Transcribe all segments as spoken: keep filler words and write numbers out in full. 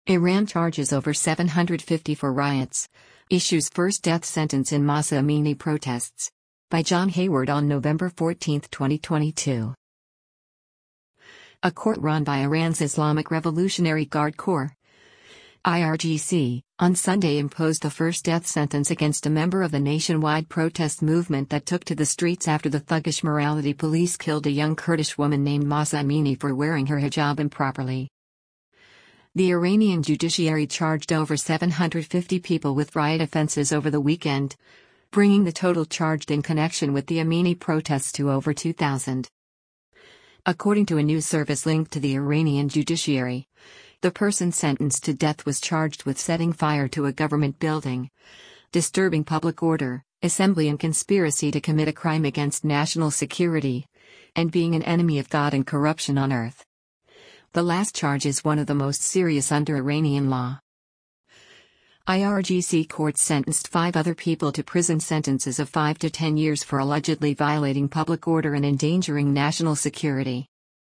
Iran charges over seven hundred fifty for riots. Issues first death sentence in Mahsa Amini protests. By John Hayward on November fourteenth, twenty twenty-two. A court run by Iran's Islamic Revolutionary Guard Corps, I R G C, on Sunday imposed the first death sentence against a member of the nationwide protest movement that took to the streets after the thuggish morality police killed a young Kurdish woman named Mahsa Amini for wearing her hijab improperly. The Iranian judiciary charged over seven hundred fifty people with riot offenses over the weekend, bringing the total charged in connection with the Amini protests to over two thousand. According to a news service linked to the Iranian judiciary, the person sentenced to death was charged with setting fire to a government building, disturbing public order, assembly and conspiracy to commit a crime against national security, and being an enemy of God and corruption on earth. The last charge is one of the most serious under Iranian law. I R G C courts sentenced five other people to prison sentences of five to ten years for allegedly violating public order and endangering national security.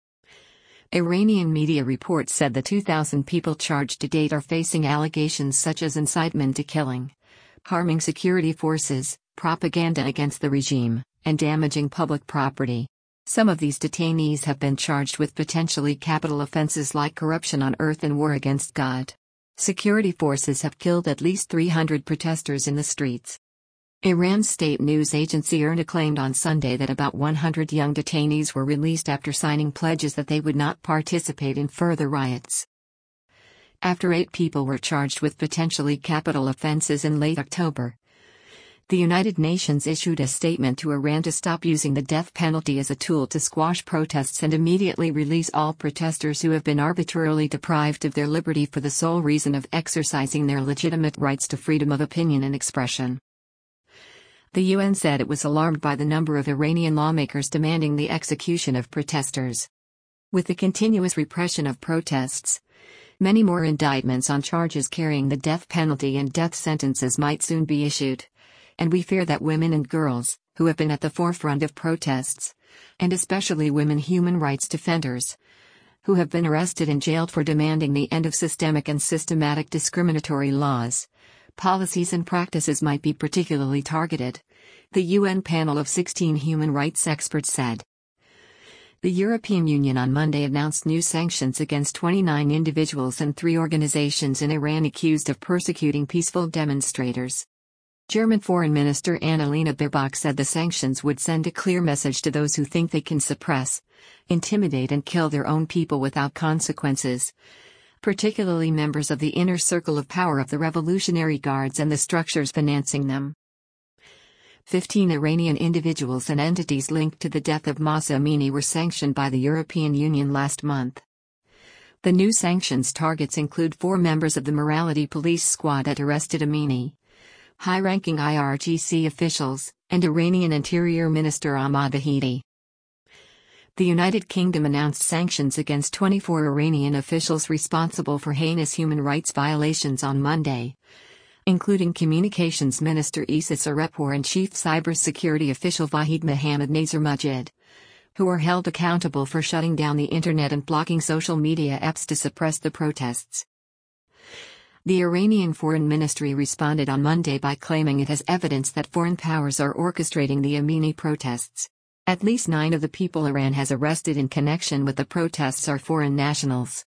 Iranian media reports said the two thousand people charged to date are facing allegations such as incitement to killing, harming security forces, propaganda against the regime, and damaging public property. Some of these detainees have been charged with potentially capital offenses like corruption on earth and war against God. Security forces have killed at least three hundred protesters in the streets. Iran's state news agency IRNA claimed on Sunday that about one hundred young detainees were released after signing pledges that they would not participate in further riots. After eight people were charged with potentially capital offenses in late October, the United Nations issued a statement to Iran to stop using the death penalty as a tool to squash protests and immediately release all protesters who have been arbitrarily deprived of their liberty for the sole reason of exercising their legitimate rights to freedom of opinion and expression. The U N said it was alarmed by the number of Iranian lawmakers demanding the execution of protesters. With the continuous repression of protests, many more indictments on charges carrying the death penalty and death sentences might soon be issued, and we fear that women and girls, who have been at the forefront of protests, and especially women human rights defenders, who have been arrested and jailed for demanding the end of systemic and systematic discriminatory laws, policies and practices might be particularly targeted, the U N panel of sixteen human rights experts said. The European Union on Monday announced new sanctions against twenty-nine individuals and three organizations in Iran accused of persecuting peaceful demonstrators. German Foreign Minister Annalena Baerbock said the sanctions would send a clear message to those who think they can suppress, intimidate and kill their own people without consequences, particularly members of the inner circle of power of the Revolutionary Guards and the structures financing them. Fifteen Iranian individuals and entities linked to the death of Mahsa Amini were sanctioned by the European Union last month. The new sanctions targets include four members of the morality police squad that arrested Amini, high-ranking I R G C officials, and Iranian Interior Minister Ahmad Vahidi. The United Kingdom announced sanctions against twenty-four Iranian officials responsible for heinous human rights violations on Monday, including Communications Minister Issa Sareppour and Chief Cybersecurity official Vahid Mohammad Nazarmajid, who are held accountable for shutting down the internet and blocking social media apps to suppress the protests. The Iranian Foreign Ministry responded on Monday by claiming it has evidence that foreign powers are orchestrating the Amini protests. At least nine of the people Iran has arrested in connection with the protests are foreign nationals.